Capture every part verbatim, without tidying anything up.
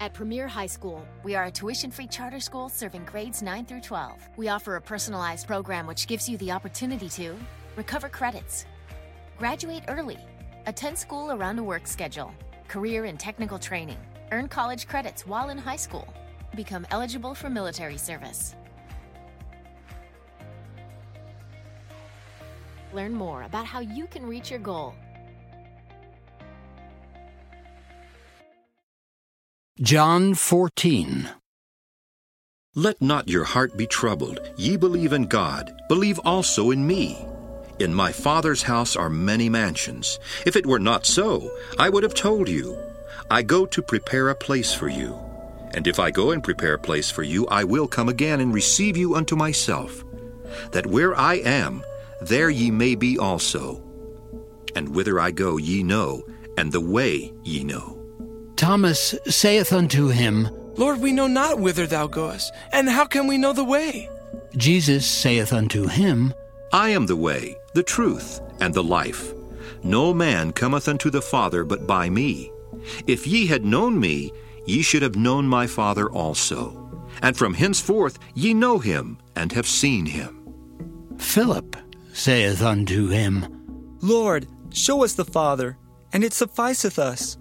At Premier High School, We are a tuition-free charter school serving grades nine through twelve. we offer a personalized program which gives you the opportunity to Recover credits. graduate early, attend school around a work schedule, career and technical training, earn college credits while in high school, become eligible for military service. Learn more about how you can reach your goal. John fourteen. Let not your heart be troubled. Ye believe in God, believe also in me. In my Father's house are many mansions. If it were not so, I would have told you. I go to prepare a place for you. And if I go and prepare a place for you, I will come again and receive you unto myself, that where I am, there ye may be also. And whither I go ye know, and the way ye know. Thomas saith unto him, Lord, we know not whither thou goest, and how can we know the way? Jesus saith unto him, I am the way, the truth, and the life. No man cometh unto the Father but by me. If ye had known me, ye should have known my Father also. And from henceforth ye know him, and have seen him. Philip saith unto him, Lord, show us the Father, and it sufficeth us.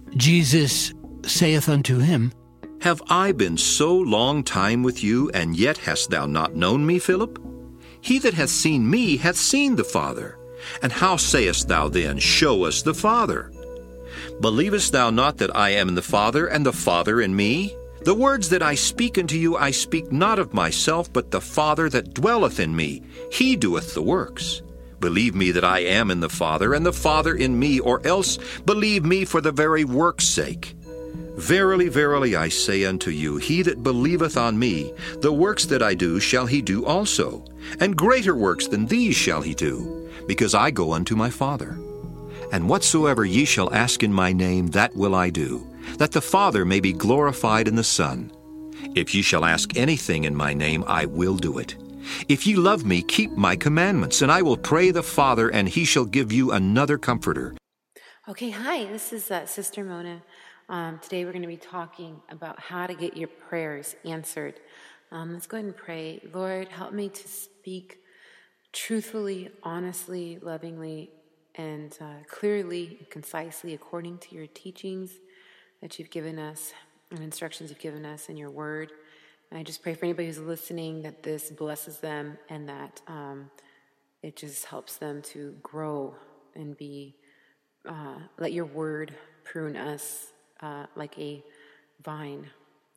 Jesus saith unto him, Have I been so long time with you, and yet hast thou not known me, Philip? He that hath seen me hath seen the Father. And how sayest thou then, Show us the Father? Believest thou not that I am in the Father, and the Father in me? The words that I speak unto you I speak not of myself, but the Father that dwelleth in me, he doeth the works. Believe me that I am in the Father, and the Father in me, or else believe me for the very work's sake. Verily, verily, I say unto you, he that believeth on me, the works that I do shall he do also, and greater works than these shall he do, because I go unto my Father. And whatsoever ye shall ask in my name, that will I do, that the Father may be glorified in the Son. If ye shall ask anything in my name, I will do it. If ye love me, keep my commandments, and I will pray the Father, and he shall give you another Comforter. Okay, hi, this is uh, Sister Mona. Um, today we're going to be talking about how to get your prayers answered. Um, let's go ahead and pray. Lord, help me to speak truthfully, honestly, lovingly, and uh, clearly and concisely according to your teachings that you've given us and instructions you've given us in your word. And I just pray for anybody who's listening that this blesses them and that um, it just helps them to grow and be, uh, let your word prune us uh, like a vine.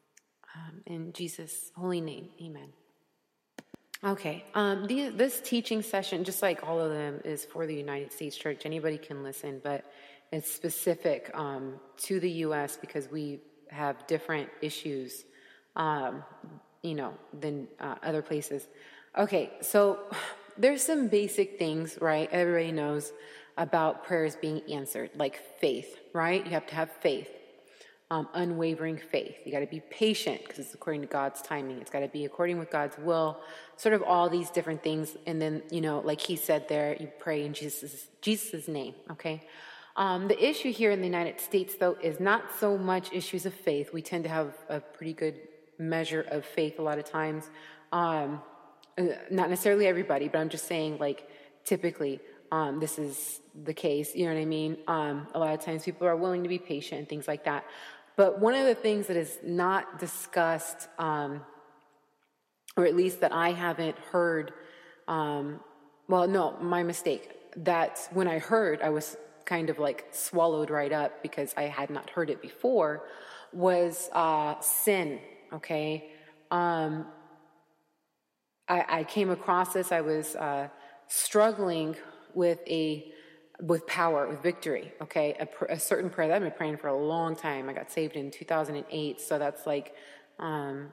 Um, in Jesus' holy name, amen. Okay, um, the, this teaching session, just like all of them, is for the United States Church. Anybody can listen, but it's specific um, to the U S because we have different issues Um, you know, than uh, other places. Okay, so there's some basic things, right? Everybody knows about prayers being answered, like faith, right? You have to have faith, um, unwavering faith. You got to be patient because it's according to God's timing. It's got to be according with God's will, sort of all these different things. And then, you know, like he said there, you pray in Jesus' Jesus's name, okay? Um, the issue here in the United States, though, is not so much issues of faith. We tend to have a pretty good measure of faith a lot of times. Um, not necessarily everybody, but I'm just saying, like, typically um, this is the case. You know what I mean? Um, a lot of times people are willing to be patient and things like that. But one of the things that is not discussed, um, or at least that I haven't heard, um, well, no, my mistake. That when I heard, I was kind of like swallowed right up because I had not heard it before, was uh, sin. Okay, um, I, I came across this. I was uh, struggling with a with power, with victory. Okay, a, pr- a certain prayer that I've been praying for a long time. I got saved in two thousand eight, so that's like, um,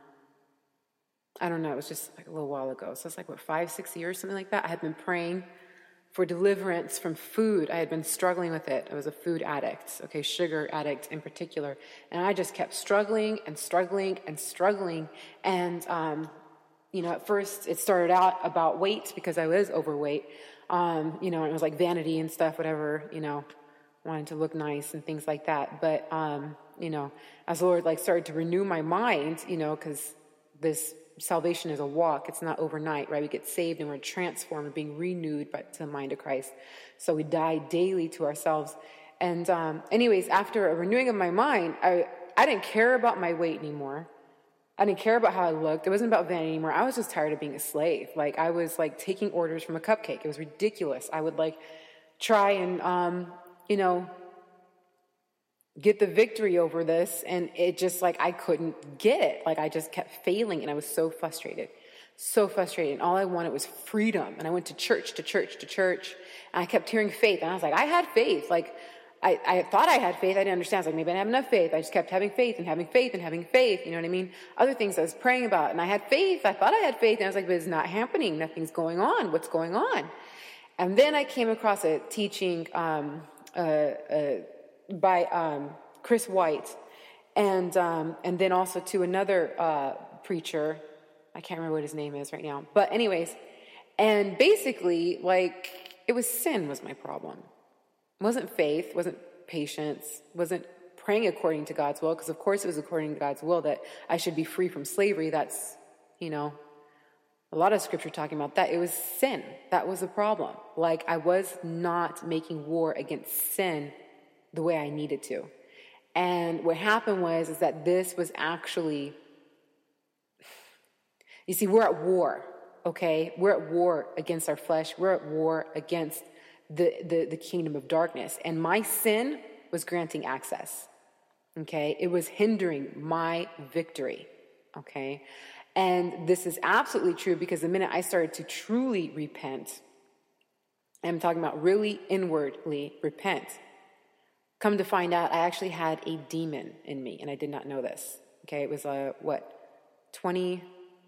I don't know. It was just like a little while ago. So it's like what five, six years, something like that. I had been praying for deliverance from food. I had been struggling with it. I was a food addict, okay, sugar addict in particular. And I just kept struggling and struggling and struggling. And, um, you know, at first it started out about weight because I was overweight, um, you know, and it was like vanity and stuff, whatever, you know, wanted to look nice and things like that. But um, you know, as the Lord like started to renew my mind, you know, because this salvation is a walk. It's not overnight, right? We get saved and we're transformed, we're being renewed by, to the mind of Christ. So we die daily to ourselves. And um, anyways, after a renewing of my mind, I, I didn't care about my weight anymore. I didn't care about how I looked. It wasn't about vanity anymore. I was just tired of being a slave. Like, I was like taking orders from a cupcake. It was ridiculous. I would like try and, um, you know, get the victory over this. And it just like, I couldn't get it. Like, I just kept failing and I was so frustrated, so frustrated. And all I wanted was freedom. And I went to church, to church, to church. And I kept hearing faith. And I was like, I had faith. Like, I, I thought I had faith. I didn't understand. I was like, maybe I didn't have enough faith. I just kept having faith and having faith and having faith. You know what I mean? Other things I was praying about. And I had faith. I thought I had faith. And I was like, but it's not happening. Nothing's going on. What's going on? And then I came across a teaching um, uh, uh, by um, Chris White. And um, and then also to another uh, preacher. I can't remember what his name is right now. But anyways, and basically, like, it was sin was my problem. It wasn't faith, wasn't patience, wasn't praying according to God's will, because of course it was according to God's will that I should be free from slavery. That's, you know, a lot of scripture talking about that. It was sin. That was the problem. Like, I was not making war against sin the way I needed to. And what happened was, is that this was actually, you see, we're at war, okay? We're at war against our flesh. We're at war against The, the the kingdom of darkness. And my sin was granting access. Okay? It was hindering my victory. Okay? And this is absolutely true, because the minute I started to truly repent, I'm talking about really inwardly repent, come to find out I actually had a demon in me, and I did not know this. Okay? It was uh, what, twenty,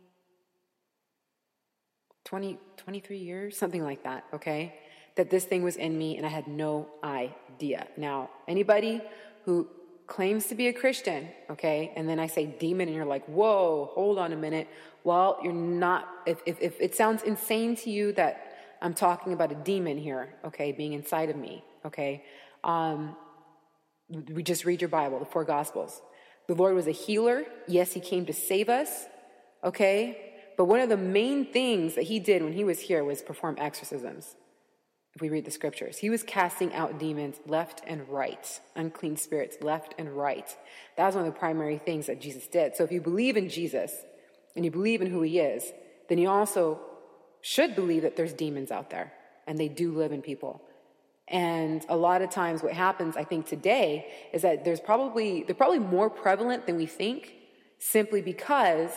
twenty, twenty-three years? Something like that. Okay? That this thing was in me, and I had no idea. Now, anybody who claims to be a Christian, okay, and then I say demon, and you're like, whoa, hold on a minute. Well, you're not, if, if, if it sounds insane to you that I'm talking about a demon here, okay, being inside of me, okay, um, we just read your Bible, the four Gospels. The Lord was a healer. Yes, he came to save us, okay, but one of the main things that he did when he was here was perform exorcisms. If we read the scriptures, he was casting out demons left and right, unclean spirits left and right. That was one of the primary things that Jesus did. So if you believe in Jesus and you believe in who he is, then you also should believe that there's demons out there, and they do live in people. And a lot of times what happens, I think today, is that there's probably, they're probably more prevalent than we think, simply because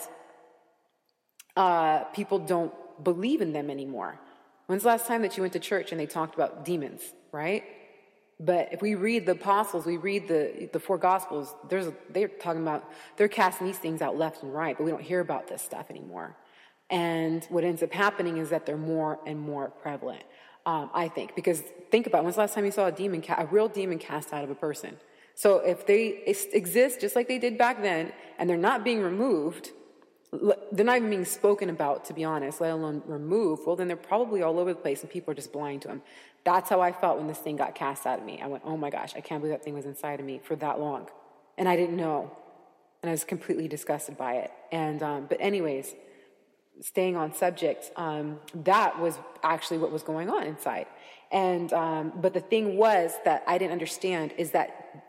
uh, people don't believe in them anymore. When's the last time that you went to church and they talked about demons, right? But if we read the apostles, we read the the four Gospels, there's they're talking about, they're casting these things out left and right, but we don't hear about this stuff anymore. And what ends up happening is that they're more and more prevalent, um, I think. Because think about it, when's the last time you saw a demon, a real demon cast out of a person? So if they exist just like they did back then, and they're not being removed, they're not even being spoken about, to be honest, let alone removed, well, then they're probably all over the place and people are just blind to them. That's how I felt when this thing got cast out of me. I went, oh my gosh, I can't believe that thing was inside of me for that long. And I didn't know. And I was completely disgusted by it. And, um, but anyways, staying on subject, um, that was actually what was going on inside. And, um, but the thing was that I didn't understand is that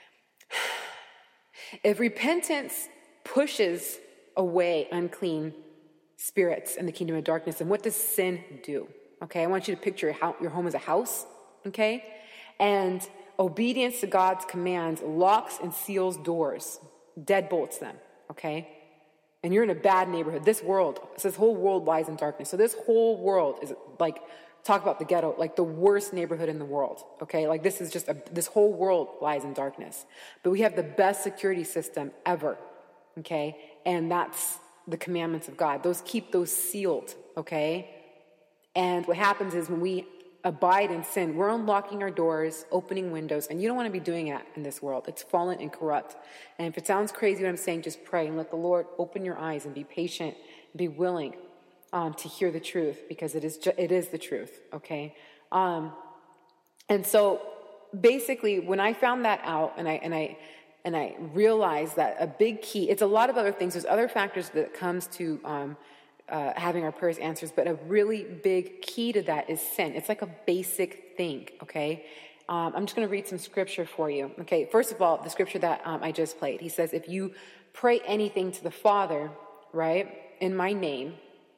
if repentance pushes away unclean spirits in the kingdom of darkness, and what does sin do? Okay, I want you to picture your home as a house, okay? And obedience to God's commands locks and seals doors, deadbolts them, okay? And you're in a bad neighborhood. This world, this whole world lies in darkness. So this whole world is like, talk about the ghetto, like the worst neighborhood in the world, okay? Like this is just, a, this whole world lies in darkness. But we have the best security system ever, okay? And that's the commandments of God. Those keep those sealed, okay? And what happens is when we abide in sin, we're unlocking our doors, opening windows, and you don't want to be doing that in this world. It's fallen and corrupt. And if it sounds crazy what I'm saying, just pray and let the Lord open your eyes and be patient, and be willing um, to hear the truth, because it is ju- it is the truth, okay? Um, and so basically, when I found that out, and I and I And I realized that a big key, it's a lot of other things. There's other factors that comes to um, uh, having our prayers answered, but a really big key to that is sin. It's like a basic thing, okay? Um, I'm just going to read some scripture for you. Okay, first of all, the scripture that um, I just played. He says, if you pray anything to the Father, right, in my name,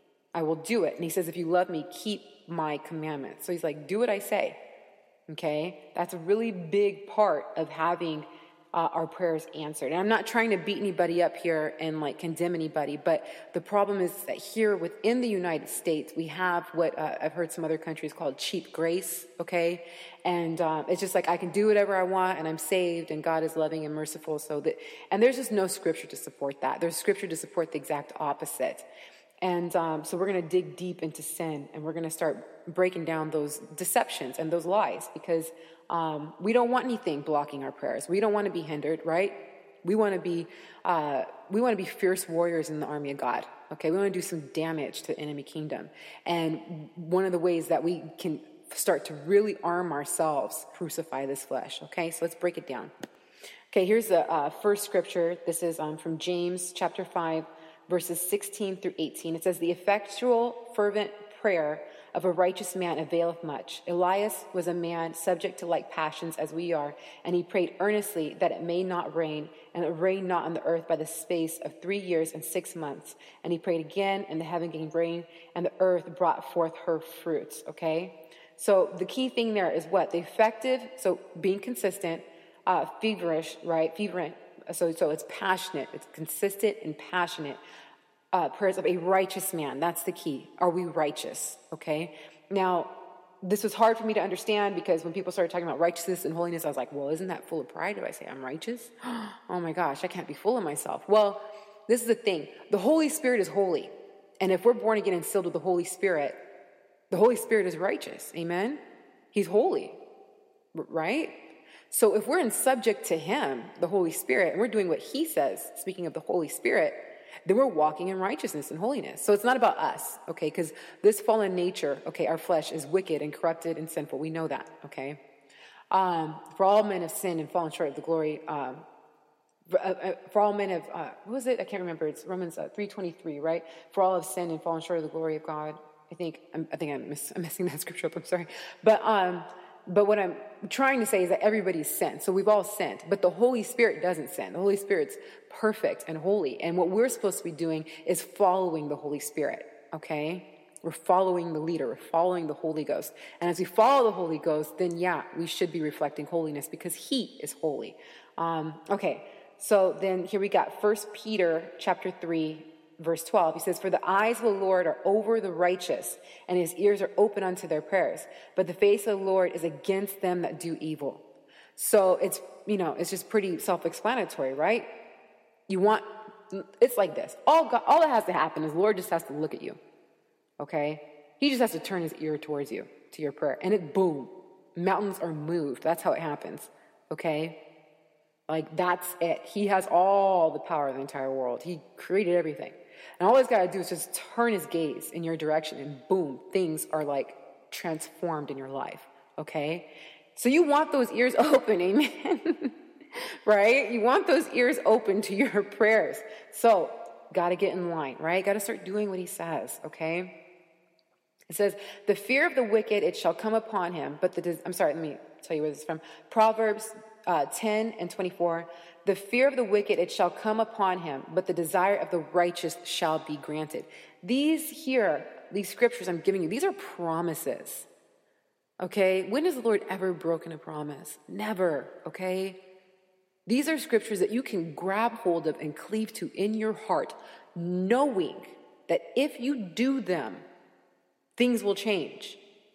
I will do it. And he says, if you love me, keep my commandments. So he's like, do what I say. Okay, that's a really big part of having uh, our prayers answered. And I'm not trying to beat anybody up here and like condemn anybody, but the problem is that here within the United States, we have what uh, I've heard some other countries called cheap grace. Okay, and um, it's just like I can do whatever I want, and I'm saved, and God is loving and merciful. So that, and there's just no scripture to support that. There's scripture to support the exact opposite. And um, so we're going to dig deep into sin, and we're going to start breaking down those deceptions and those lies, because um, we don't want anything blocking our prayers. We don't want to be hindered, right? We want to be uh, we want to be fierce warriors in the army of God. Okay, we want to do some damage to the enemy kingdom, and one of the ways that we can start to really arm ourselves, crucify this flesh. Okay, so let's break it down. Okay, here's the uh, first scripture. This is um, from James chapter five. Verses sixteen through eighteen. It says, the effectual, fervent prayer of a righteous man availeth much. Elias was a man subject to like passions as we are, and he prayed earnestly that it may not rain, and it rained not on the earth by the space of three years and six months. And he prayed again, and the heaven gave rain, and the earth brought forth her fruits. Okay? So the key thing there is what? The effective, so being consistent, uh, feverish, right? Fervent. So, so it's passionate, it's consistent and passionate uh, prayers of a righteous man. That's the key. Are we righteous? Okay. Now, this was hard for me to understand, because when people started talking about righteousness and holiness, I was like, well, isn't that full of pride if I say I'm righteous? Oh my gosh, I can't be full of myself. Well, this is the thing. The Holy Spirit is holy. And if we're born again and filled with the Holy Spirit, the Holy Spirit is righteous. Amen? He's holy. Right? So if we're in subject to him, the Holy Spirit, and we're doing what he says, speaking of the Holy Spirit, then we're walking in righteousness and holiness. So it's not about us, okay? Because this fallen nature, okay, our flesh is wicked and corrupted and sinful. We know that, okay? Um, for all men have sinned and fallen short of the glory. Um, for, uh, for all men have, uh, what was it? I can't remember. It's Romans uh, three twenty-three, right? For all have sinned and fallen short of the glory of God. I think I'm, I think I'm, miss, I'm messing that scripture up. I'm sorry, but um. But what I'm trying to say is that everybody's sinned. So we've all sinned. But the Holy Spirit doesn't sin. The Holy Spirit's perfect and holy. And what we're supposed to be doing is following the Holy Spirit. Okay? We're following the leader. We're following the Holy Ghost. And as we follow the Holy Ghost, then yeah, we should be reflecting holiness, because he is holy. Um, okay. So then here we got First Peter chapter three. Verse twelve, he says, for the eyes of the Lord are over the righteous, and his ears are open unto their prayers. But the face of the Lord is against them that do evil. So it's, you know, it's just pretty self-explanatory, right? You want, it's like this. All God, all that has to happen is the Lord just has to look at you, okay? He just has to turn his ear towards you, to your prayer. And it, boom, mountains are moved. That's how it happens, okay? Like, that's it. He has all the power of the entire world. He created everything. And all he's got to do is just turn his gaze in your direction, and boom, things are like transformed in your life, okay? So you want those ears open, amen? Right? You want those ears open to your prayers. So, got to get in line, right? Got to start doing what he says, okay? It says, the fear of the wicked, it shall come upon him, but the, I'm sorry, let me tell you where this is from. Proverbs uh, ten and twenty-four. The fear of the wicked, it shall come upon him, but the desire of the righteous shall be granted. These here, these scriptures I'm giving you, these are promises. Okay? When has the Lord ever broken a promise? Never. Okay? These are scriptures that you can grab hold of and cleave to in your heart, knowing that if you do them, things will change.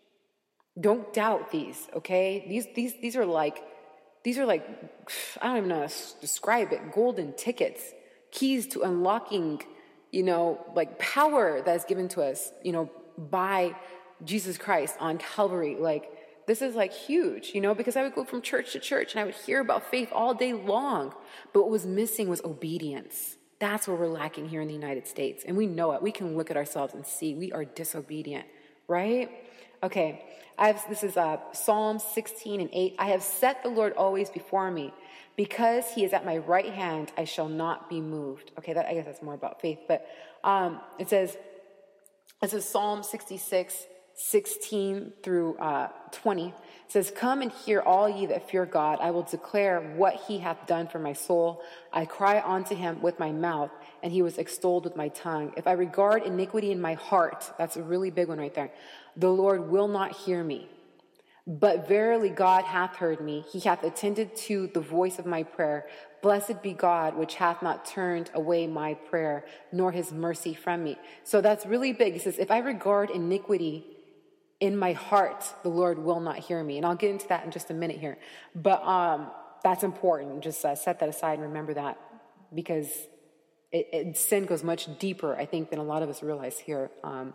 Don't doubt these, okay? These, these, these are like, These are like, I don't even know how to describe it, golden tickets, keys to unlocking, you know, like power that is given to us, you know, by Jesus Christ on Calvary. Like, this is like huge, you know, because I would go from church to church and I would hear about faith all day long. But what was missing was obedience. That's what we're lacking here in the United States. And we know it. We can look at ourselves and see we are disobedient. right? Okay, I have, this is uh, Psalm sixteen and eight. I have set the Lord always before me. Because he is at my right hand, I shall not be moved. Okay, that I guess that's more about faith. But um, it says, this is Psalm sixty-six, sixteen through uh, twenty. It says, come and hear all ye that fear God. I will declare what he hath done for my soul. I cry unto him with my mouth, and he was extolled with my tongue. If I regard iniquity in my heart, that's a really big one right there, the Lord will not hear me. But verily God hath heard me. He hath attended to the voice of my prayer. Blessed be God, which hath not turned away my prayer, nor his mercy from me. So that's really big. He says, if I regard iniquity in my heart, the Lord will not hear me. And I'll get into that in just a minute here. But um, that's important. Just uh, set that aside and remember that, because it, it, sin goes much deeper, I think, than a lot of us realize here um,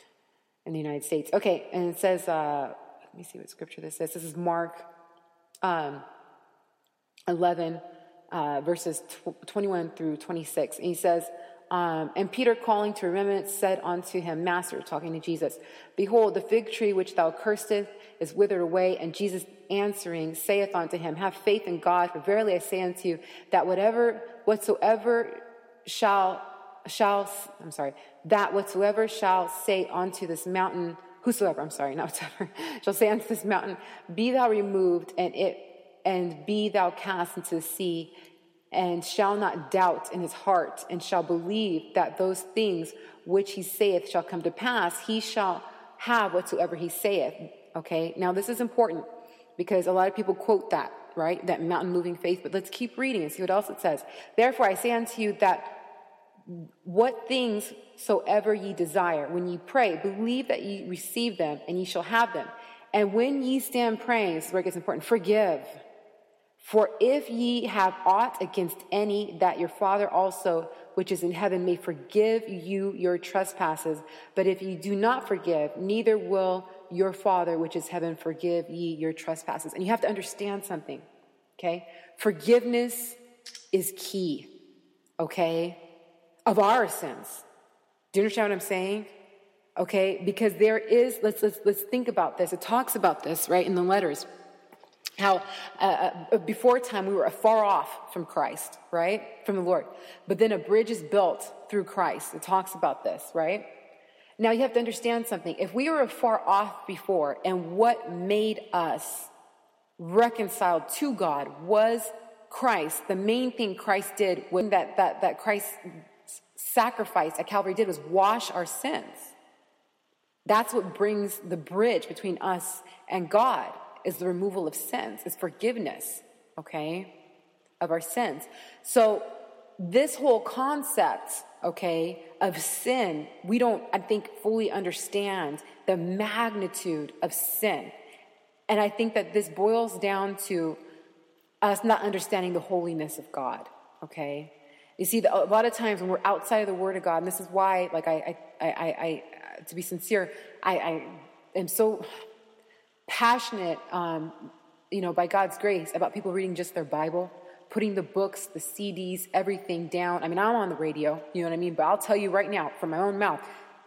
in the United States. Okay, and it says... Uh, Let me see what scripture this is. This is Mark um, eleven, uh, verses twenty-one through twenty-six. And he says, um, and Peter calling to remembrance said unto him, Master, talking to Jesus, behold, the fig tree which thou cursedst is withered away. And Jesus answering saith unto him, have faith in God, for verily I say unto you, that whatever, whatsoever shall, shall, I'm sorry, that whatsoever shall say unto this mountain, Whosoever, I'm sorry, not whatever, shall say unto this mountain, be thou removed, and it, and be thou cast into the sea, and shall not doubt in his heart, and shall believe that those things which he saith shall come to pass, he shall have whatsoever he saith. Okay, now this is important, because a lot of people quote that, right? That mountain moving faith, but let's keep reading and see what else it says. Therefore I say unto you that what things soever ye desire, when ye pray, believe that ye receive them, and ye shall have them. And when ye stand praying, this is where it gets important, forgive. For if ye have aught against any, that your Father also, which is in heaven, may forgive you your trespasses. But if ye do not forgive, neither will your Father, which is heaven, forgive ye your trespasses. And you have to understand something, okay? Forgiveness is key, okay? Of our sins. Do you understand what I'm saying? Okay, because there is, let's let's let's think about this. It talks about this, right, in the letters. How uh, uh, before time we were afar off from Christ, right, from the Lord. But then a bridge is built through Christ. It talks about this, right? Now you have to understand something. If we were afar off before, and what made us reconciled to God was Christ, the main thing Christ did, when that that that Christ sacrifice at Calvary did was wash our sins. That's what brings the bridge between us and God, is the removal of sins, is forgiveness, okay, of our sins. So this whole concept, okay, of sin, we don't, I think, fully understand the magnitude of sin. And I think that this boils down to us not understanding the holiness of God, okay? You see, a lot of times when we're outside of the Word of God, and this is why, like, I, I, I, I to be sincere, I, I am so passionate, um, you know, by God's grace, about people reading just their Bible, putting the books, the C Ds, everything down. I mean, I'm on the radio, you know what I mean? But I'll tell you right now, from my own mouth,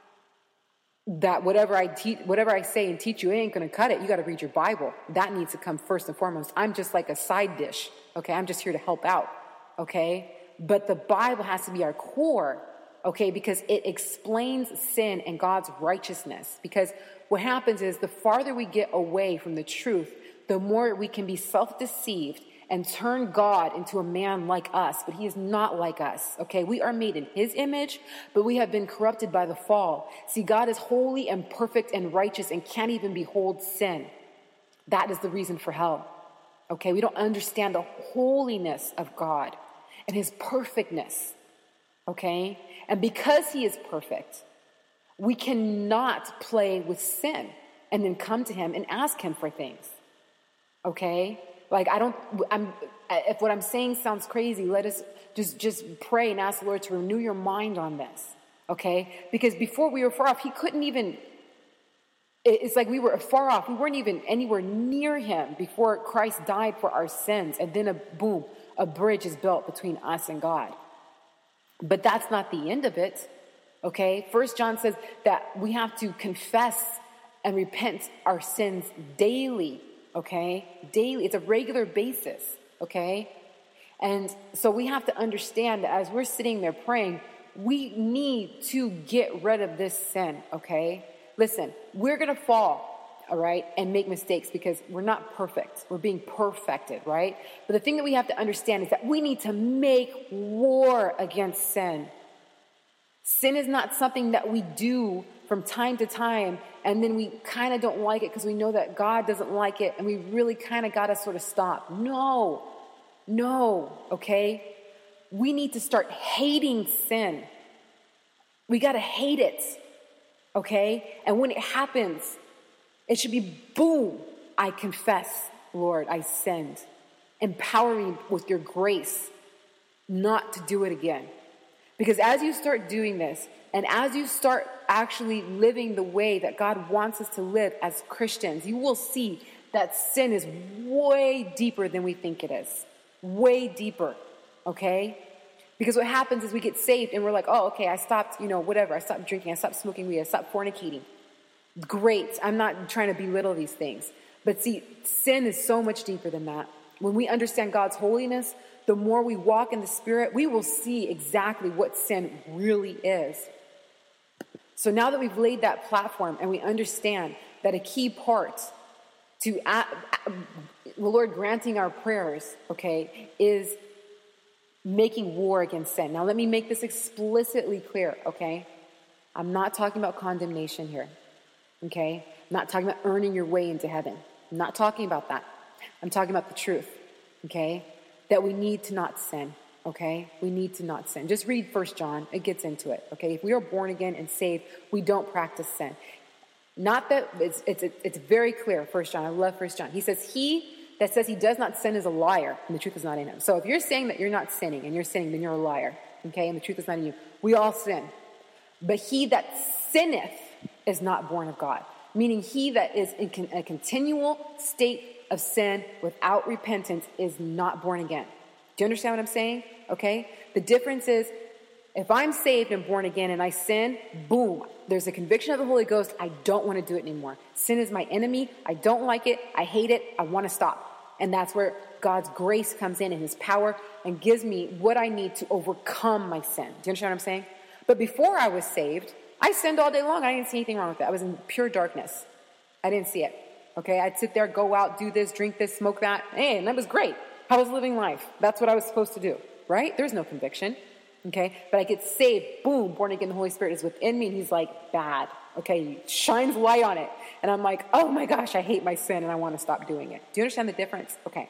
that whatever I teach, whatever I say and teach you, it ain't going to cut it. You got to read your Bible. That needs to come first and foremost. I'm just like a side dish, okay? I'm just here to help out, okay? But the Bible has to be our core, okay, because it explains sin and God's righteousness. Because what happens is the farther we get away from the truth, the more we can be self-deceived and turn God into a man like us. But he is not like us, okay? We are made in his image, but we have been corrupted by the fall. See, God is holy and perfect and righteous and can't even behold sin. That is the reason for hell, okay? We don't understand the holiness of God and his perfectness, okay? And because he is perfect, we cannot play with sin and then come to him and ask him for things, okay? Like, I don't, I'm, if what I'm saying sounds crazy, let us just, just pray and ask the Lord to renew your mind on this, okay? Because before we were far off, he couldn't even, it's like we were far off. We weren't even anywhere near him before Christ died for our sins. And then, a boom, a bridge is built between us and God. But that's not the end of it, okay? First John says that we have to confess and repent our sins daily, okay? Daily. It's a regular basis, okay? And so we have to understand that as we're sitting there praying, we need to get rid of this sin, okay? Listen, we're going to fall, all right, and make mistakes because we're not perfect. We're being perfected, right? But the thing that we have to understand is that we need to make war against sin. Sin is not something that we do from time to time and then we kind of don't like it because we know that God doesn't like it and we really kind of got to sort of stop. No, no, okay? We need to start hating sin. We got to hate it, okay? And when it happens, it should be, boom, I confess, Lord, I sinned. Empower me with your grace not to do it again. Because as you start doing this, and as you start actually living the way that God wants us to live as Christians, you will see that sin is way deeper than we think it is. Way deeper, okay? Because what happens is we get saved and we're like, oh, okay, I stopped, you know, whatever. I stopped drinking. I stopped smoking weed. I stopped fornicating. Great. I'm not trying to belittle these things. But see, sin is so much deeper than that. When we understand God's holiness, the more we walk in the Spirit, we will see exactly what sin really is. So now that we've laid that platform and we understand that a key part to uh, uh, the Lord granting our prayers, okay, is making war against sin. Now let me make this explicitly clear, okay? I'm not talking about condemnation here, okay? I'm not talking about earning your way into heaven. I'm not talking about that. I'm talking about the truth, okay? That we need to not sin, okay? We need to not sin. Just read First John. It gets into it, okay? If we are born again and saved, we don't practice sin. Not that, it's it's it's very clear, First John. I love First John. He says, he that says he does not sin is a liar, and the truth is not in him. So if you're saying that you're not sinning, and you're sinning, then you're a liar, okay? And the truth is not in you. We all sin. But he that sinneth is not born of God. Meaning he that is in a continual state of sin without repentance is not born again. Do you understand what I'm saying? Okay? The difference is, if I'm saved and born again and I sin, boom, there's a conviction of the Holy Ghost. I don't want to do it anymore. Sin is my enemy. I don't like it. I hate it. I want to stop. And that's where God's grace comes in and his power and gives me what I need to overcome my sin. Do you understand what I'm saying? But before I was saved, I sinned all day long. I didn't see anything wrong with it. I was in pure darkness. I didn't see it. Okay, I'd sit there, go out, do this, drink this, smoke that. Hey, and that was great. I was living life. That's what I was supposed to do, right? There's no conviction, okay? But I get saved, boom, born again, the Holy Spirit is within me, and he's like, bad, okay? He shines light on it. And I'm like, oh my gosh, I hate my sin, and I want to stop doing it. Do you understand the difference? Okay.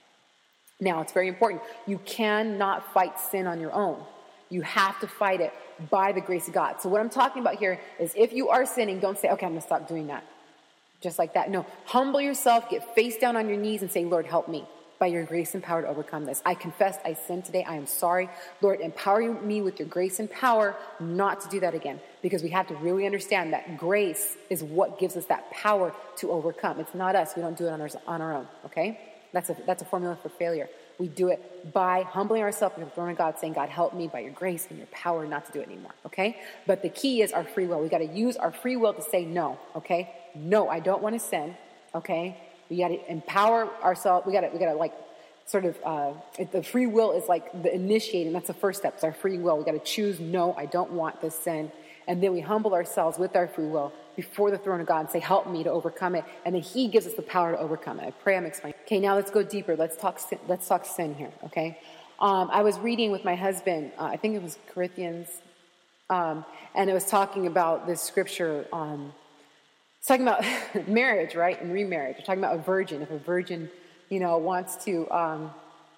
Now, it's very important. You cannot fight sin on your own. You have to fight it by the grace of God. So what I'm talking about here is if you are sinning, don't say, okay, I'm going to stop doing that. Just like that. No, humble yourself, get face down on your knees and say, Lord, help me by your grace and power to overcome this. I confess I sinned today. I am sorry. Lord, empower me with your grace and power not to do that again. Because we have to really understand that grace is what gives us that power to overcome. It's not us. We don't do it on our, on our own, okay? That's a, that's a formula for failure. We do it by humbling ourselves before the throne of God, saying, God, help me by your grace and your power not to do it anymore, okay? But the key is our free will. We got to use our free will to say no, okay? No, I don't want to sin, okay? We got to empower ourselves. We got to, we got to like, sort of, uh, the free will is like the initiating. That's the first step. It's our free will. We got to choose, no, I don't want this sin. And then we humble ourselves with our free will before the throne of God and say, help me to overcome it. And then he gives us the power to overcome it. I pray I'm explaining. Okay, now let's go deeper. Let's talk sin, let's talk sin here, okay? Um, I was reading with my husband, uh, I think it was Corinthians, um, and it was talking about this scripture, um, it's talking about marriage, right, and remarriage. We're talking about a virgin. If a virgin, you know, wants to um,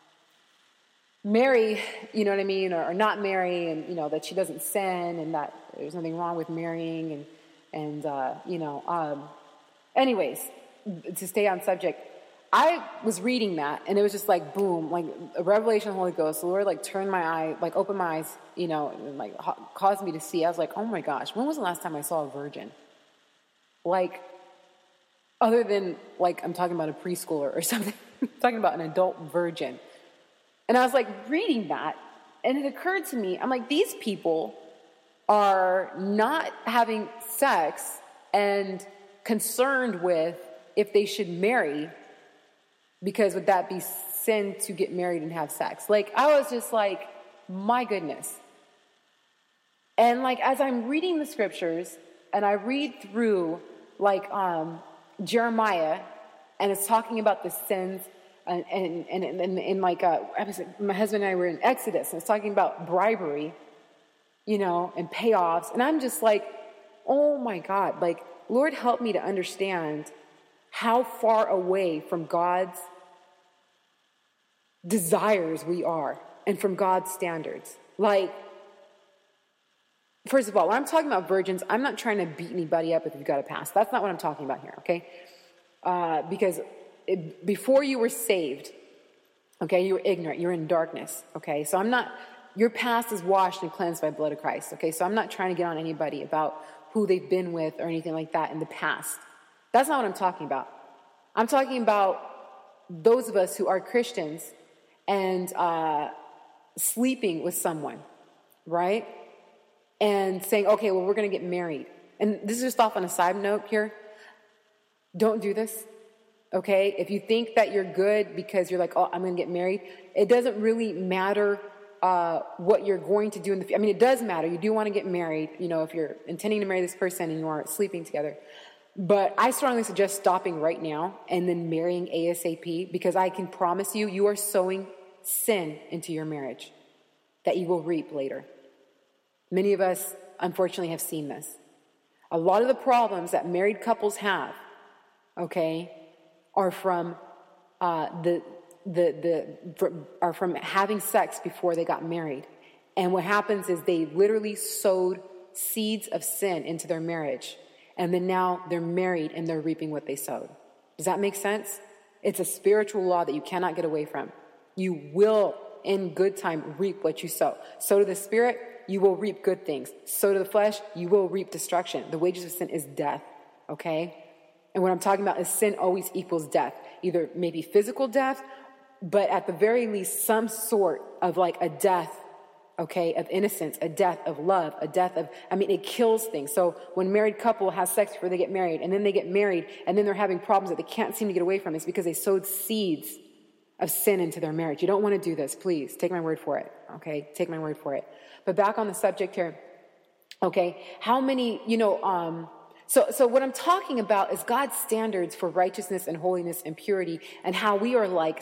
marry, you know what I mean, or, or not marry, and, you know, that she doesn't sin, and that there's nothing wrong with marrying, and, and uh, you know, um, anyways, to stay on subject, I was reading that, and it was just like, boom, like a revelation of the Holy Ghost. The Lord, like, turned my eye, like, opened my eyes, you know, and, like, caused me to see. I was like, oh, my gosh, when was the last time I saw a virgin? Like, other than, like, I'm talking about a preschooler or something. I'm talking about an adult virgin. And I was, like, reading that, and it occurred to me, I'm like, these people are not having sex and concerned with if they should marry, because would that be sin to get married and have sex? Like, I was just like, my goodness. And like, as I'm reading the scriptures and I read through like um, Jeremiah, and it's talking about the sins, and and and, and, and like uh, I was, my husband and I were in Exodus, and it's talking about bribery, you know, and payoffs, and I'm just like, oh my God, like, Lord, help me to understand how far away from God's desires we are, and from God's standards. Like, first of all, when I'm talking about virgins, I'm not trying to beat anybody up if you've got a past. That's not what I'm talking about here, okay? Uh, because it, before you were saved, okay, you were ignorant, you were in darkness, okay? So I'm not, your past is washed and cleansed by the blood of Christ, okay? So I'm not trying to get on anybody about who they've been with or anything like that in the past. That's not what I'm talking about. I'm talking about those of us who are Christians and uh, sleeping with someone, right? And saying, okay, well, we're going to get married. And this is just off on a side note here. Don't do this, okay? If you think that you're good because you're like, oh, I'm going to get married, it doesn't really matter uh, what you're going to do in the future. I mean, it does matter. You do want to get married, you know, if you're intending to marry this person and you are sleeping together. But I strongly suggest stopping right now and then marrying ASAP, because I can promise you, you are sowing sin into your marriage that you will reap later. Many of us, unfortunately, have seen this. A lot of the problems that married couples have, okay, are from uh, the the the for, are from having sex before they got married. And what happens is they literally sowed seeds of sin into their marriage, and then now they're married and they're reaping what they sowed. Does that make sense? It's a spiritual law that you cannot get away from. You will, in good time, reap what you sow. Sow to the Spirit, you will reap good things. Sow to the flesh, you will reap destruction. The wages of sin is death, okay? And what I'm talking about is sin always equals death. Either maybe physical death, but at the very least, some sort of like a death, okay, of innocence, a death of love, a death of, I mean, it kills things. So when a married couple has sex before they get married, and then they get married, and then they're having problems that they can't seem to get away from, it's because they sowed seeds of sin into their marriage. You don't want to do this, please. Take my word for it, okay? Take my word for it. But back on the subject here, okay, how many, you know, um, so, so what I'm talking about is God's standards for righteousness and holiness and purity, and how we are like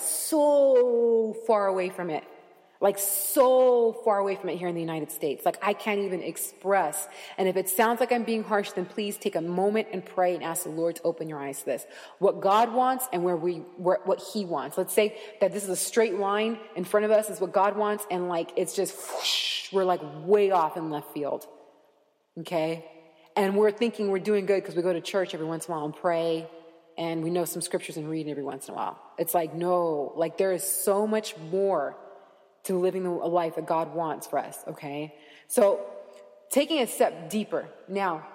so far away from it. Like so far away from it here in the United States. Like I can't even express. And if it sounds like I'm being harsh, then please take a moment and pray and ask the Lord to open your eyes to this. What God wants and where we, where, what He wants. Let's say that this is a straight line in front of us is what God wants, and like it's just whoosh, we're like way off in left field. Okay? And we're thinking we're doing good because we go to church every once in a while and pray, and we know some scriptures and read every once in a while. It's like, no, like there is so much more to living a life that God wants for us, okay? So, taking a step deeper now,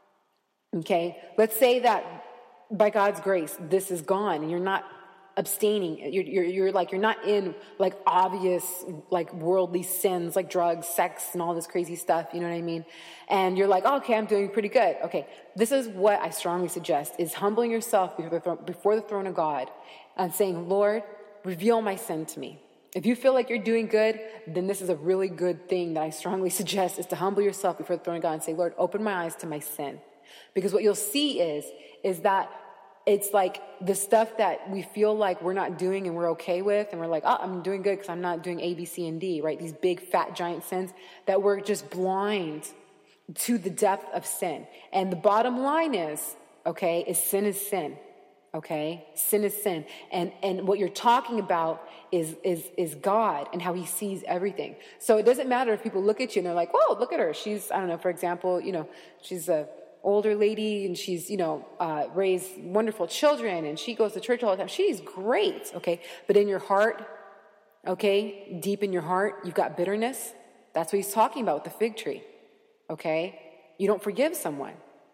okay? Let's say that by God's grace, this is gone, and you're not abstaining. You're, you're, you're like, you're not in like obvious, like worldly sins, like drugs, sex, and all this crazy stuff, you know what I mean? And you're like, oh, okay, I'm doing pretty good. Okay, this is what I strongly suggest, is humbling yourself before the throne, before the throne of God and saying, Lord, reveal my sin to me. If you feel like you're doing good, then this is a really good thing that I strongly suggest, is to humble yourself before the throne of God and say, Lord, open my eyes to my sin. Because what you'll see is, is that it's like the stuff that we feel like we're not doing and we're okay with, and we're like, oh, I'm doing good because I'm not doing A, B, C, and D, right? These big, fat, giant sins, that we're just blind to the depth of sin. And the bottom line is, okay, is sin is sin. Okay, sin is sin, and and what you're talking about is is is God and how He sees everything. So it doesn't matter if people look at you and they're like, "Whoa, look at her! She's, I don't know, for example, you know, she's a older lady and she's, you know, uh, raised wonderful children and she goes to church all the time. She's great, okay. But in your heart, okay, deep in your heart, you've got bitterness. That's what He's talking about with the fig tree, okay. You don't forgive someone.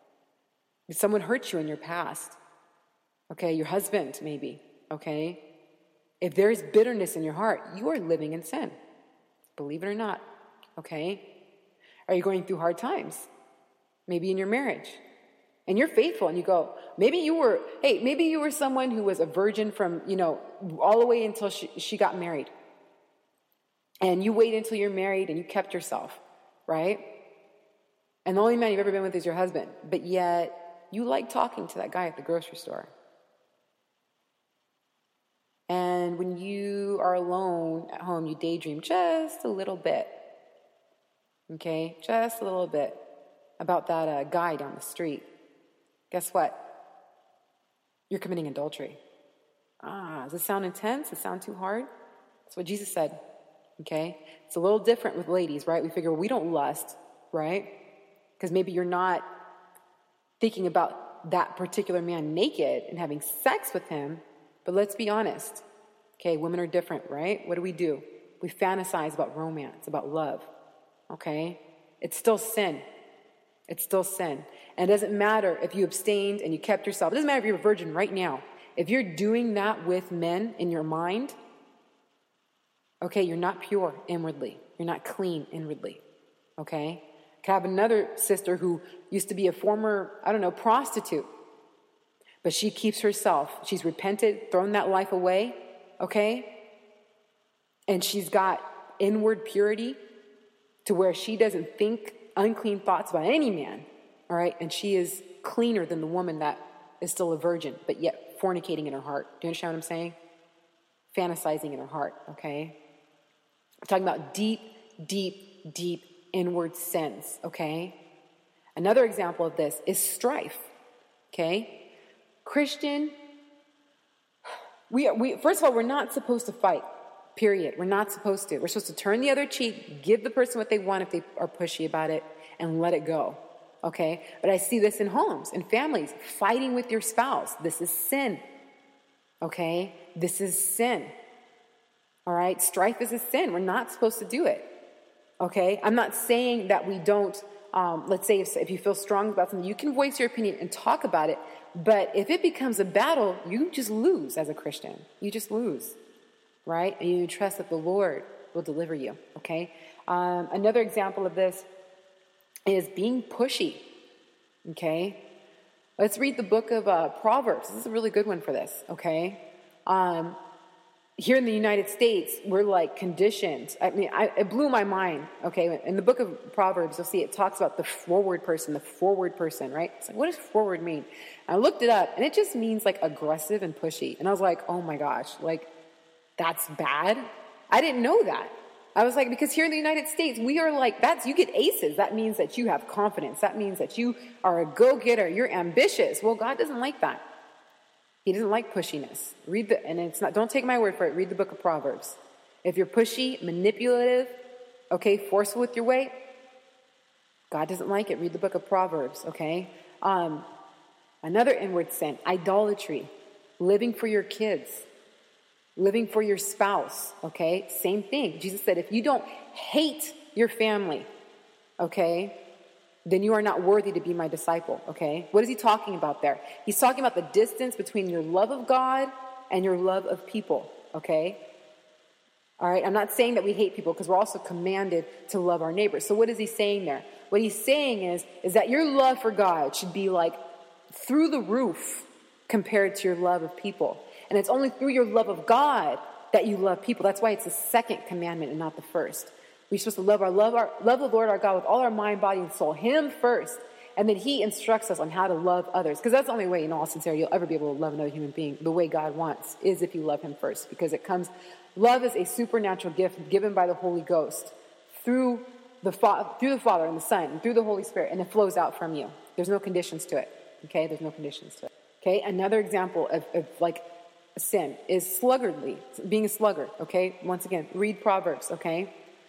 If someone hurt you in your past. Okay, your husband, maybe, okay? If there is bitterness in your heart, you are living in sin. Believe it or not, okay? Are you going through hard times? Maybe in your marriage. and you're faithful, and you go, maybe you were, hey, maybe you were someone who was a virgin from, you know, all the way until she, she got married. And you waited until you're married and you kept yourself, right? And the only man you've ever been with is your husband. But yet, you like talking to that guy at the grocery store. And when you are alone at home, you daydream just a little bit. Okay? Just a little bit about that uh, guy down the street. Guess what? You're committing adultery. Ah, does it sound intense? Does it sound too hard? That's what Jesus said. Okay? It's a little different with ladies, right? We figure, well, we don't lust, right? Because maybe you're not thinking about that particular man naked and having sex with him. But let's be honest. Okay, women are different, right? What do we do? We fantasize about romance, about love. Okay? It's still sin. It's still sin. And it doesn't matter if you abstained and you kept yourself. It doesn't matter if you're a virgin right now. If you're doing that with men in your mind, okay, you're not pure inwardly. You're not clean inwardly. Okay? I have another sister who used to be a former, I don't know, prostitute. But she keeps herself. She's repented, thrown that life away, okay? And she's got inward purity to where she doesn't think unclean thoughts about any man, all right? And she is cleaner than the woman that is still a virgin, but yet fornicating in her heart. Do you understand what I'm saying? Fantasizing in her heart, okay? I'm talking about deep, deep, deep inward sins, okay? Another example of this is strife, okay? Christian, we, we first of all, we're not supposed to fight, period. We're not supposed to. We're supposed to turn the other cheek, give the person what they want if they are pushy about it, and let it go, okay? But I see this in homes, in families, fighting with your spouse. This is sin, okay? This is sin, all right? Strife is a sin. We're not supposed to do it, okay? I'm not saying that we don't, um, let's say if, if you feel strong about something, you can voice your opinion and talk about it. But if it becomes a battle, you just lose as a Christian. You just lose, right? And you trust that the Lord will deliver you, okay? Um, another example of this is being pushy, okay? Let's read the book of uh, Proverbs. This is a really good one for this, okay? Um, here in the United States, we're like conditioned. I mean, I, it blew my mind, okay? In the book of Proverbs, you'll see it talks about the forward person, the forward person, right? It's like, what does forward mean? And I looked it up, and it just means like aggressive and pushy. And I was like, oh my gosh, like that's bad? I didn't know that. I was like, because here in the United States, we are like, that's, you get aces. That means that you have confidence. That means that you are a go-getter. You're ambitious. Well, God doesn't like that. He doesn't like pushiness. Read the, and it's not, don't take my word for it. Read the book of Proverbs. If you're pushy, manipulative, okay, forceful with your way, God doesn't like it. Read the book of Proverbs, okay? Um, another inward sin, idolatry, living for your kids, living for your spouse, okay? Same thing. Jesus said, if you don't hate your family, okay, then you are not worthy to be my disciple, okay? What is he talking about there? He's talking about the distance between your love of God and your love of people, okay? All right, I'm not saying that we hate people because we're also commanded to love our neighbors. So what is he saying there? What he's saying is, is that your love for God should be like through the roof compared to your love of people. And it's only through your love of God that you love people. That's why it's the second commandment and not the first. We're supposed to love our love our love the Lord our God with all our mind, body, and soul. Him first. And then he instructs us on how to love others. Because that's the only way, in all sincerity, you'll ever be able to love another human being the way God wants, is if you love him first. Because it comes, love is a supernatural gift given by the Holy Ghost through the, Fa- through the Father and the Son and through the Holy Spirit. And it flows out from you. There's no conditions to it. Okay? There's no conditions to it. Okay? Another example of, of like sin is sluggardly, being a sluggard. Okay? Once again, read Proverbs. Okay?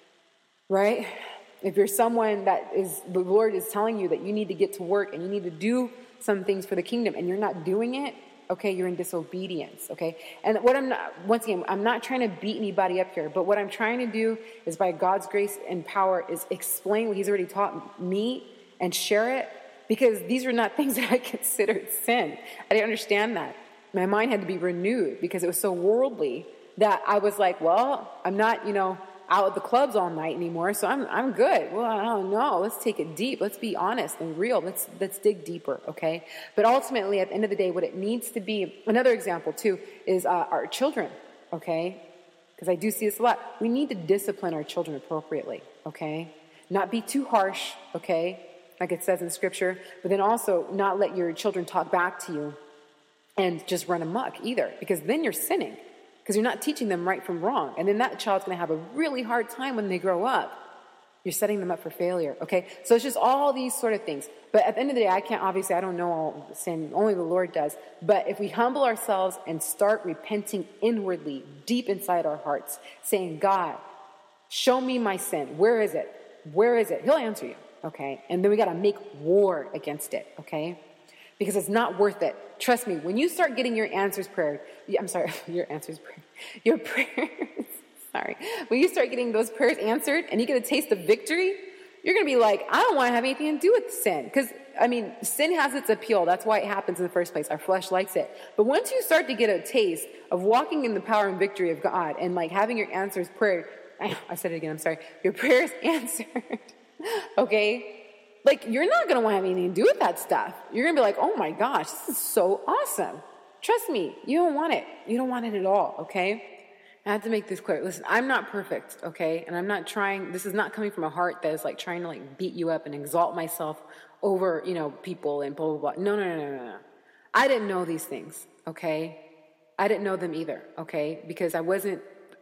Right? If you're someone that is, the Lord is telling you that you need to get to work and you need to do some things for the kingdom and you're not doing it, okay, you're in disobedience, okay? And what I'm not, once again, I'm not trying to beat anybody up here, but what I'm trying to do is by God's grace and power is explain what he's already taught me and share it, because these are not things that I considered sin. I didn't understand that. My mind had to be renewed because it was so worldly that I was like, well, I'm not, you know, out at the clubs all night anymore, so I'm I'm good. Well, I don't know. Let's take it deep. Let's be honest and real. Let's let's dig deeper, okay? But ultimately, at the end of the day, what it needs to be, another example too, is uh, our children, okay? Because I do see this a lot. We need to discipline our children appropriately, okay? Not be too harsh, okay? Like it says in Scripture, but then also not let your children talk back to you and just run amok either, because then you're sinning. Because you're not teaching them right from wrong. And then that child's going to have a really hard time when they grow up. You're setting them up for failure, okay? So it's just all these sort of things. But at the end of the day, I can't, obviously, I don't know all sin. Only the Lord does. But if we humble ourselves and start repenting inwardly, deep inside our hearts, saying, God, show me my sin. Where is it? Where is it? He'll answer you, okay? And then we got to make war against it, okay? Because it's not worth it. Trust me, when you start getting your answers prayed, I'm sorry, your answers prayed, your prayers, sorry. When you start getting those prayers answered and you get a taste of victory, you're going to be like, I don't want to have anything to do with sin. Because, I mean, sin has its appeal. That's why it happens in the first place. Our flesh likes it. But once you start to get a taste of walking in the power and victory of God and like having your answers prayed, I said it again, I'm sorry, your prayers answered, okay? Like, you're not going to want to have anything to do with that stuff. You're going to be like, oh my gosh, this is so awesome. Trust me, you don't want it. You don't want it at all, okay? I have to make this clear. Listen, I'm not perfect, okay? And I'm not trying, this is not coming from a heart that is like trying to like beat you up and exalt myself over, you know, people and blah, blah, blah. No, no, no, no, no. I didn't know these things, okay? I didn't know them either, okay? Because I wasn't,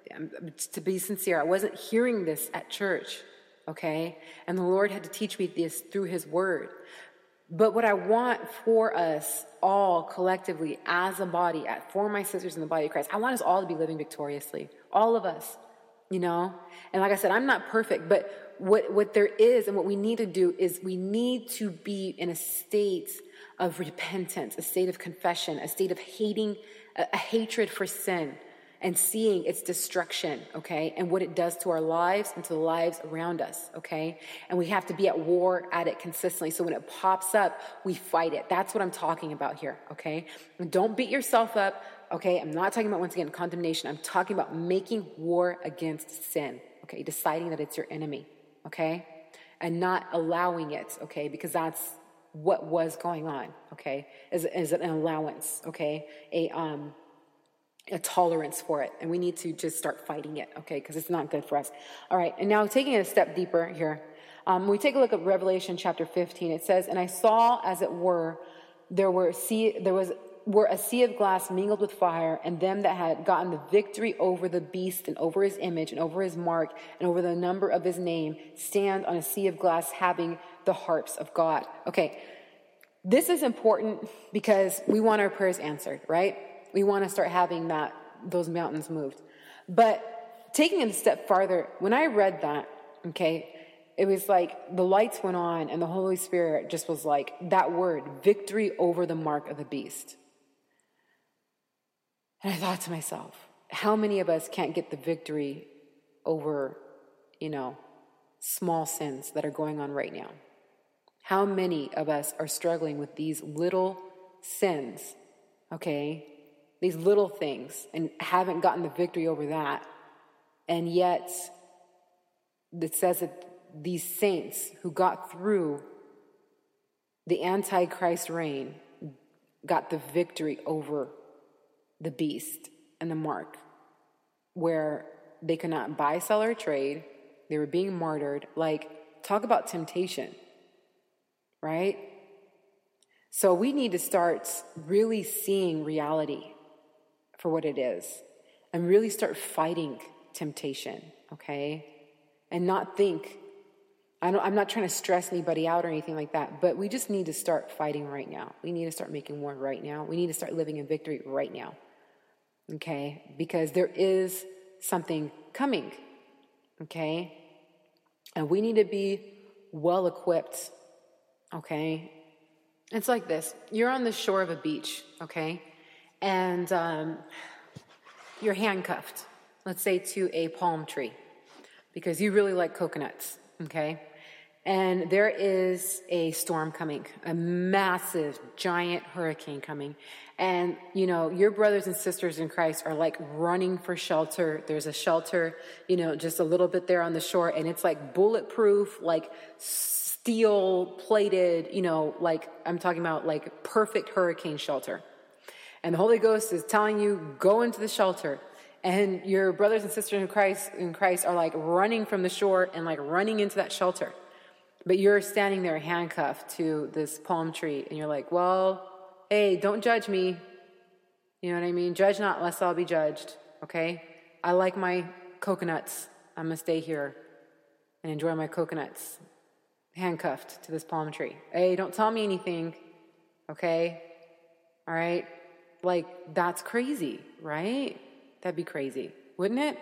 to be sincere, I wasn't hearing this at church. Okay? And the Lord had to teach me this through his word. But what I want for us all collectively as a body, for my sisters in the body of Christ, I want us all to be living victoriously. All of us, you know? And like I said, I'm not perfect, but what, what there is and what we need to do is we need to be in a state of repentance, a state of confession, a state of hating, a, a hatred for sin, and seeing its destruction, okay, and what it does to our lives and to the lives around us, okay? And we have to be at war at it consistently. So when it pops up, we fight it. That's what I'm talking about here, okay? And don't beat yourself up, okay? I'm not talking about, once again, condemnation. I'm talking about making war against sin, okay? Deciding that it's your enemy, okay? And not allowing it, okay? Because that's what was going on, okay? Is, is an allowance, okay? A, um... a tolerance for it, and we need to just start fighting it, okay, because it's not good for us. All right, and now taking it a step deeper here, um, when we take a look at Revelation chapter fifteen, it says, and I saw, as it were, there were sea, there was were a sea of glass mingled with fire, and them that had gotten the victory over the beast and over his image and over his mark and over the number of his name stand on a sea of glass having the harps of God. Okay, this is important because we want our prayers answered, right? We want to start having that, those mountains moved. But taking it a step farther, when I read that, okay, it was like the lights went on and the Holy Spirit just was like, that word, victory over the mark of the beast. And I thought to myself, how many of us can't get the victory over, you know, small sins that are going on right now? How many of us are struggling with these little sins, okay, these little things, and haven't gotten the victory over that? And yet, it says that these saints who got through the Antichrist reign got the victory over the beast and the mark, where they could not buy, sell, or trade. They were being martyred. Like, talk about temptation, right? So we need to start really seeing reality for what it is and really start fighting temptation, okay? And not think, I don't, I'm not trying to stress anybody out or anything like that, but we just need to start fighting right now. We need to start making war right now. We need to start living in victory right now, okay? Because there is something coming, okay? And we need to be well equipped, okay? It's like this. You're on the shore of a beach, okay? And um, you're handcuffed, let's say, to a palm tree because you really like coconuts, okay? And there is a storm coming, a massive, giant hurricane coming. And, you know, your brothers and sisters in Christ are like running for shelter. There's a shelter, you know, just a little bit there on the shore. And it's like bulletproof, like steel plated, you know, like I'm talking about like perfect hurricane shelter. And the Holy Ghost is telling you, go into the shelter. And your brothers and sisters in Christ, in Christ are like running from the shore and like running into that shelter. But you're standing there handcuffed to this palm tree, and you're like, well, hey, don't judge me. You know what I mean? Judge not, lest I'll be judged, okay? I like my coconuts. I'm going to stay here and enjoy my coconuts, handcuffed to this palm tree. Hey, don't tell me anything, okay? All right? Like, that's crazy, right? That'd be crazy, wouldn't it?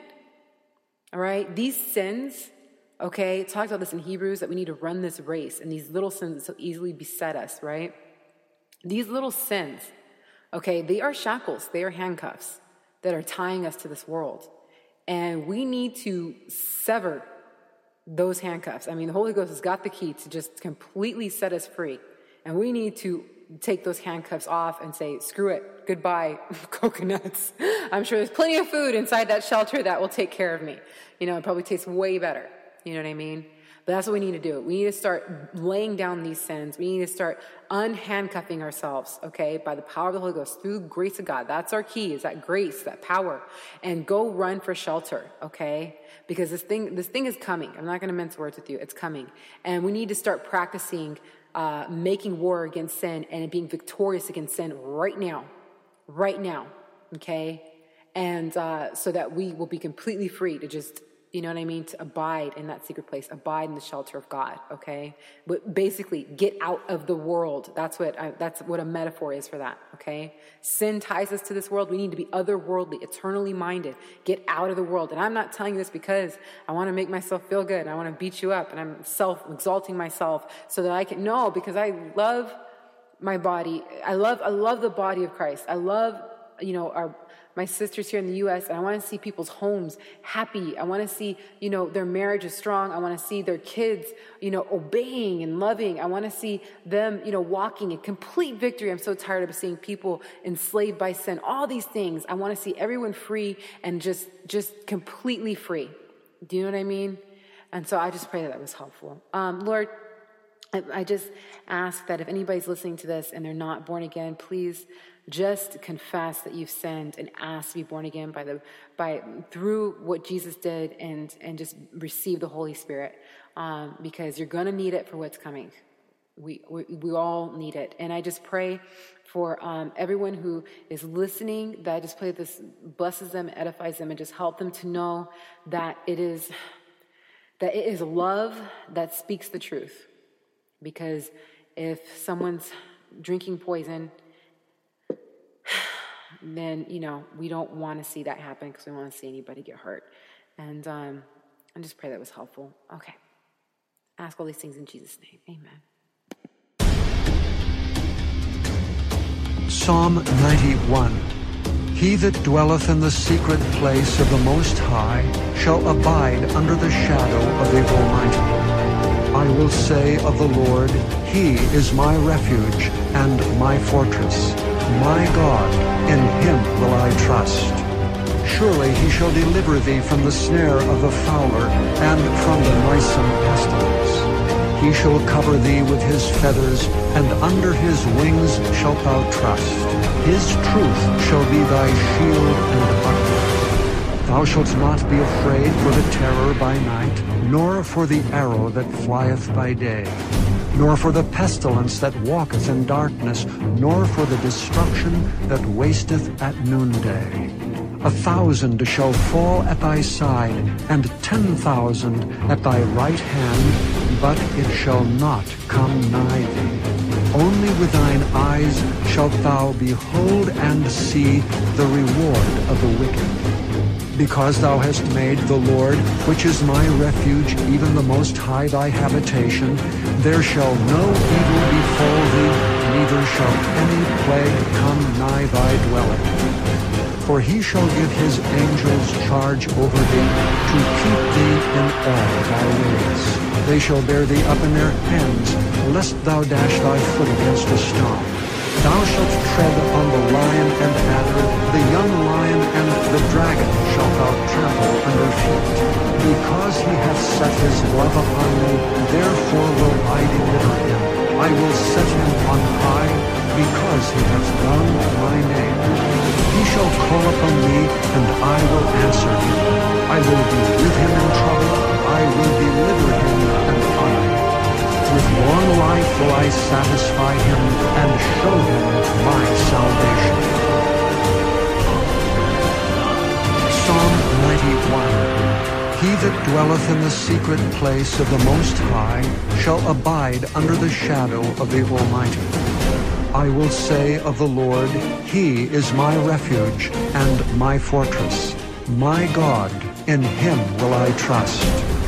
All right? These sins... Okay, it talks about this in Hebrews, that we need to run this race, and these little sins that so easily beset us, right? These little sins, okay, they are shackles, they are handcuffs that are tying us to this world. And we need to sever those handcuffs. I mean, the Holy Ghost has got the key to just completely set us free. And we need to take those handcuffs off and say, screw it, goodbye, coconuts. I'm sure there's plenty of food inside that shelter that will take care of me. You know, it probably tastes way better. You know what I mean? But that's what we need to do. We need to start laying down these sins. We need to start unhandcuffing ourselves, okay, by the power of the Holy Ghost, through the grace of God. That's our key, is that grace, that power. And go run for shelter, okay? Because this thing, this thing is coming. I'm not going to mince words with you. It's coming. And we need to start practicing uh, making war against sin and being victorious against sin right now. Right now, okay? And uh, so that we will be completely free to just... You know what I mean? To abide in that secret place, abide in the shelter of God. Okay, but basically, get out of the world. That's what I, that's what a metaphor is for that. Okay, sin ties us to this world. We need to be otherworldly, eternally minded. Get out of the world. And I'm not telling you this because I want to make myself feel good. I want to beat you up, and I'm self-exalting myself so that I can no, because I love my body. I love I love the body of Christ. I love you know our. my sisters here in the U S, and I want to see people's homes happy. I want to see, you know, their marriage is strong. I want to see their kids, you know, obeying and loving. I want to see them, you know, walking in complete victory. I'm so tired of seeing people enslaved by sin. All these things. I want to see everyone free and just, just completely free. Do you know what I mean? And so I just pray that that was helpful. Um, Lord, I, I just ask that if anybody's listening to this and they're not born again, please just confess that you've sinned and ask to be born again by the by through what Jesus did, and and just receive the Holy Spirit, um, because you're going to need it for what's coming. We, we we all need it, and I just pray for um, everyone who is listening, that I just pray this blesses them, edifies them, and just help them to know that it is that it is love that speaks the truth. Because if someone's drinking poison, then, you know, we don't want to see that happen, because we don't want to see anybody get hurt. And um, I just pray that was helpful. Okay. Ask all these things in Jesus' name. Amen. Psalm ninety-one. He that dwelleth in the secret place of the Most High shall abide under the shadow of the Almighty. I will say of the Lord, He is my refuge and my fortress. My God, in Him will I trust. Surely He shall deliver thee from the snare of the fowler and from the noisome pestilence. He shall cover thee with His feathers, and under His wings shalt thou trust. His truth shall be thy shield and buckler. Thou shalt not be afraid for the terror by night, nor for the arrow that flieth by day, nor for the pestilence that walketh in darkness, nor for the destruction that wasteth at noonday. A thousand shall fall at thy side, and ten thousand at thy right hand, but it shall not come nigh thee. Only with thine eyes shalt thou behold and see the reward of the wicked. Because thou hast made the Lord, which is my refuge, even the Most High thy habitation, there shall no evil befall thee, neither shall any plague come nigh thy dwelling. For he shall give his angels charge over thee, to keep thee in all thy ways. They shall bear thee up in their hands, lest thou dash thy foot against a stone. Thou shalt tread upon the lion and adder, the young lion and the dragon shalt thou trample under feet. Because he hath set his love upon me, therefore will I deliver him. I will set him on high, because he hath known my name. He shall call upon me, and I will answer him. I will be with him in trouble. I will deliver him and honor him. With long life will I satisfy him, and show him my salvation. Psalm ninety-one. He that dwelleth in the secret place of the Most High shall abide under the shadow of the Almighty. I will say of the Lord, He is my refuge and my fortress. My God, in Him will I trust.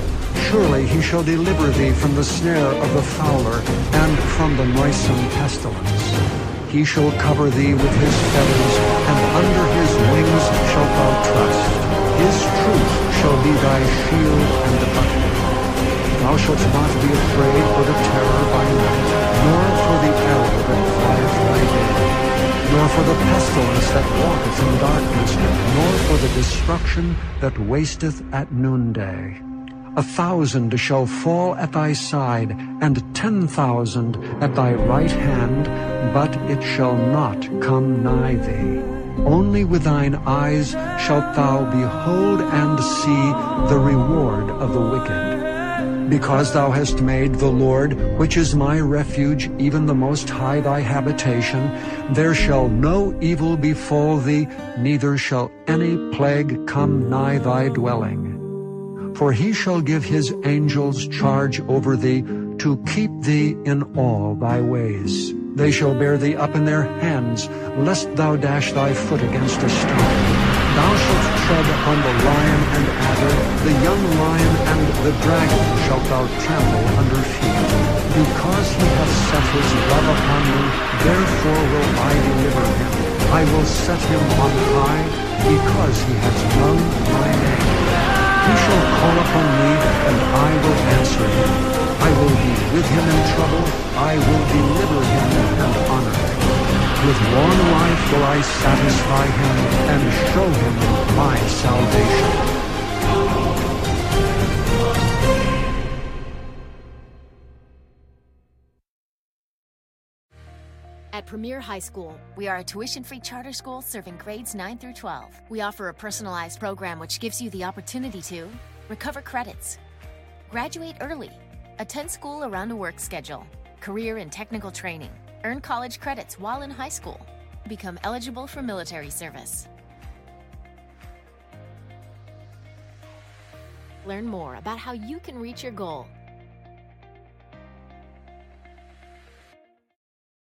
Surely He shall deliver thee from the snare of the fowler and from the noisome pestilence. He shall cover thee with His feathers, and under His wings shalt thou trust. His truth shall be thy shield and buckler. Thou shalt not be afraid for the terror by night, nor for the arrow that flieth by day, nor for the pestilence that walketh in darkness, nor for the destruction that wasteth at noonday. A thousand shall fall at thy side, and ten thousand at thy right hand, but it shall not come nigh thee. Only with thine eyes shalt thou behold and see the reward of the wicked. Because thou hast made the Lord, which is my refuge, even the Most High thy habitation, there shall no evil befall thee, neither shall any plague come nigh thy dwelling. For he shall give his angels charge over thee, to keep thee in all thy ways. They shall bear thee up in their hands, lest thou dash thy foot against a stone. Thou shalt tread upon the lion and adder, the young lion and the dragon shalt thou trample under feet. Because he hath set his love upon me, therefore will I deliver him. I will set him on high, because he hath known my name. He shall call upon me, and I will answer him. I will be with him in trouble. I will deliver him and honor him. With long life will I satisfy him, and show him my salvation. At Premier High School, we are a tuition-free charter school serving grades nine through twelve. We offer a personalized program which gives you the opportunity to recover credits, graduate early, attend school around a work schedule, career and technical training, earn college credits while in high school, become eligible for military service. Learn more about how you can reach your goal